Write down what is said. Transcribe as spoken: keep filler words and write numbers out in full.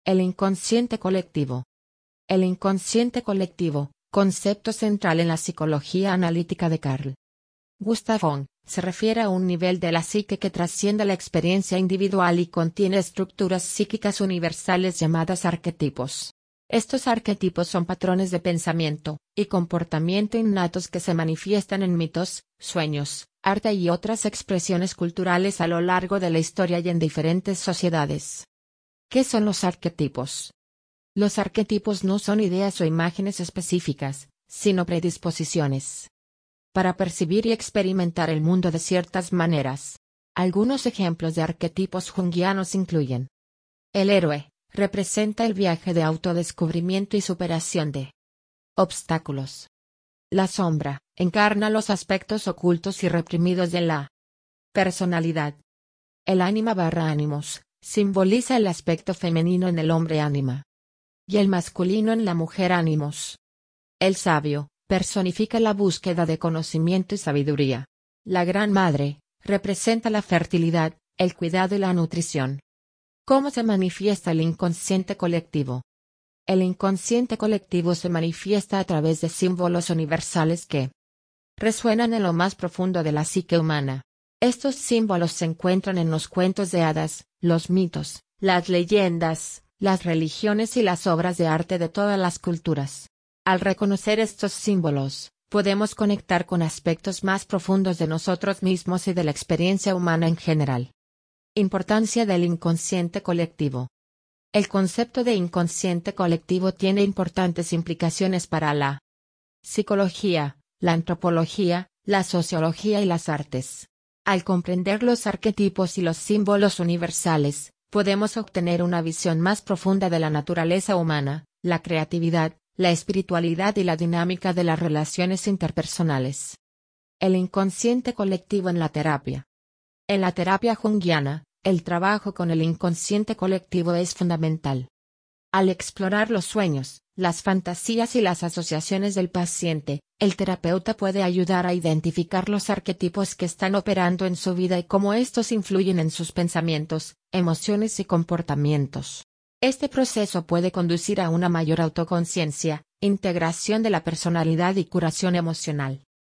El inconsciente colectivo. El inconsciente colectivo, concepto central en la psicología analítica de Carl Gustav Jung, se refiere a un nivel de la psique que trasciende la experiencia individual y contiene estructuras psíquicas universales llamadas arquetipos. Estos arquetipos son patrones de pensamiento y comportamiento innatos que se manifiestan en mitos, sueños, arte y otras expresiones culturales a lo largo de la historia y en diferentes sociedades. ¿Qué son los arquetipos? Los arquetipos no son ideas o imágenes específicas, sino predisposiciones para percibir y experimentar el mundo de ciertas maneras. Algunos ejemplos de arquetipos junguianos incluyen: el héroe representa el viaje de autodescubrimiento y superación de obstáculos. La sombra encarna los aspectos ocultos y reprimidos de la personalidad. El ánima barra ánimos simboliza el aspecto femenino en el hombre ánima y el masculino en la mujer ánimos. El sabio personifica la búsqueda de conocimiento y sabiduría. La Gran Madre representa la fertilidad, el cuidado y la nutrición. ¿Cómo se manifiesta el inconsciente colectivo? El inconsciente colectivo se manifiesta a través de símbolos universales que resuenan en lo más profundo de la psique humana. Estos símbolos se encuentran en los cuentos de hadas, los mitos, las leyendas, las religiones y las obras de arte de todas las culturas. Al reconocer estos símbolos, podemos conectar con aspectos más profundos de nosotros mismos y de la experiencia humana en general. Importancia del inconsciente colectivo. El concepto de inconsciente colectivo tiene importantes implicaciones para la psicología, la antropología, la sociología y las artes. Al comprender los arquetipos y los símbolos universales, podemos obtener una visión más profunda de la naturaleza humana, la creatividad, la espiritualidad y la dinámica de las relaciones interpersonales. El inconsciente colectivo en la terapia. En la terapia junguiana, el trabajo con el inconsciente colectivo es fundamental. Al explorar los sueños, las fantasías y las asociaciones del paciente, el terapeuta puede ayudar a identificar los arquetipos que están operando en su vida y cómo estos influyen en sus pensamientos, emociones y comportamientos. Este proceso puede conducir a una mayor autoconciencia, integración de la personalidad y curación emocional.